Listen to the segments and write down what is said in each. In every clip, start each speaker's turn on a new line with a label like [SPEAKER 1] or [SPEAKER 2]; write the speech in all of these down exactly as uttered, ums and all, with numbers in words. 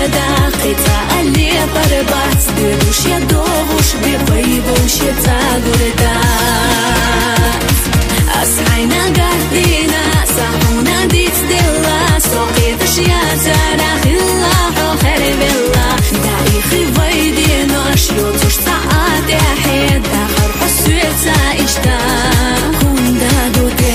[SPEAKER 1] da qita ali parbat dush ya dovush bi baybush tagurda asayna gahdina sahuna dit dilla soqit ya zara khilla khair billah da'i khivaydina shyotush saat ahid dakhar huswita ishta kunda dute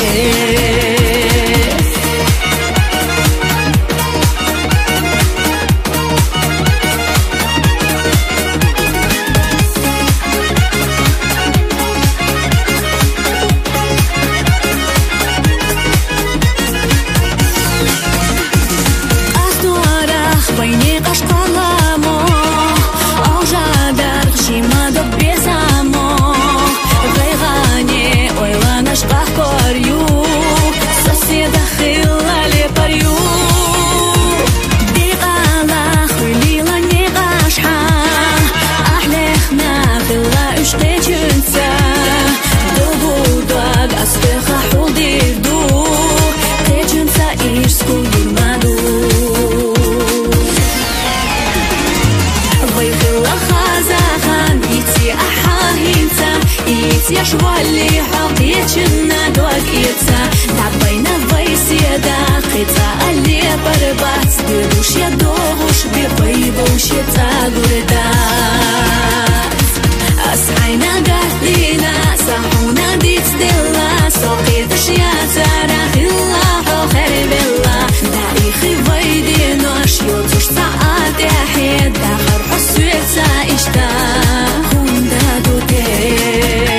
[SPEAKER 1] يا شوالي حقيتنا دوكيتا تعبينا فيسي داقيتا اللي بربات دوش يا دوش بيبوش تاغوردا أسعينا قاتلينا سحونا ديت دلا سوقيتش يا ترى خلا خير بالله داعي خيفايدي نوش يوتوش ساعات يحيد داخر حسويتا إشتا هوندا دوتي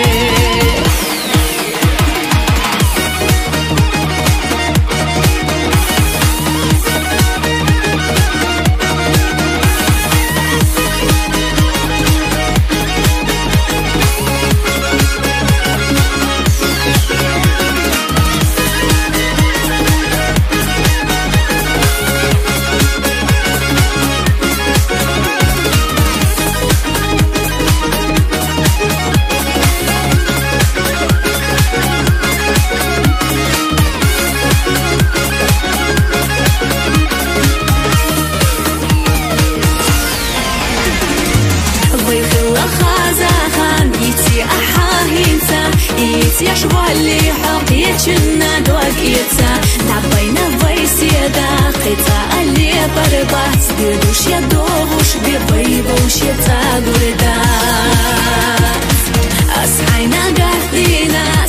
[SPEAKER 1] يا شوالي حقيتنا دوكيتا تعبينا فيسي داقيتا اللي بربات دوش يا دوش بيبوش تاغوردا أسعينا قاتلينا